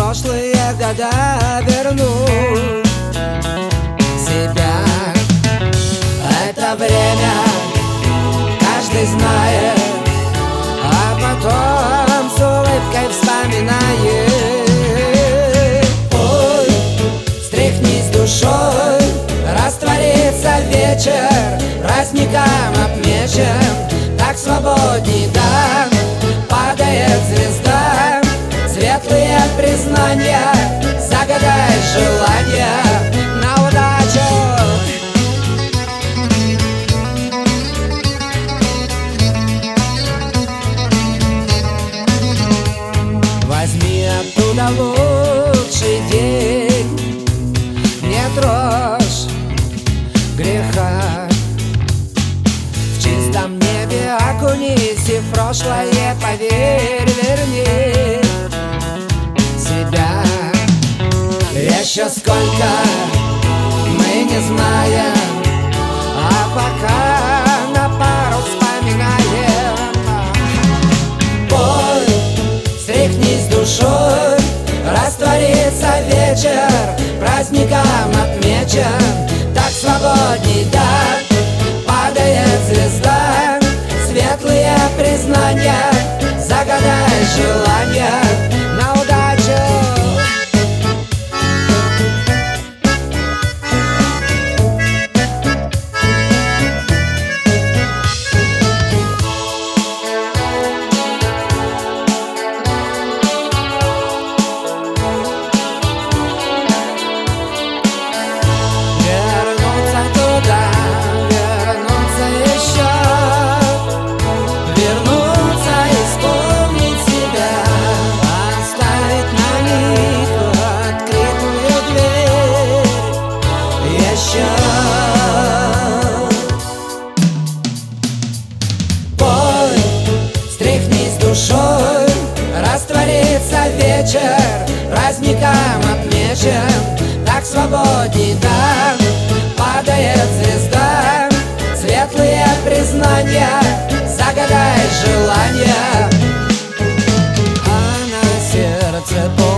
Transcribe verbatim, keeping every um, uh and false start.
прошлые года верну себя. Это время каждый знает, а потом с улыбкой вспоминает. Ой, встряхнись душой, растворится вечер, праздником отмечен, так свободней, да, падает звезда. Светлые признания, загадай желания на удачу. Возьми оттуда лучший день, не трожь греха. В чистом небе окунись и в прошлое поверь, верни себя. Еще сколько мы не знаем, а пока на пару вспоминаем. Ой, встряхнись душой, растворится вечер, праздником отмечен, так свободней, да, падает звезда. Светлые признания, загадай желания на удачу. Ой, встряхнись душой, растворится вечер, праздником отмечен, так свободней, да, падает звезда. Светлые признания, загадай желания, а на сердце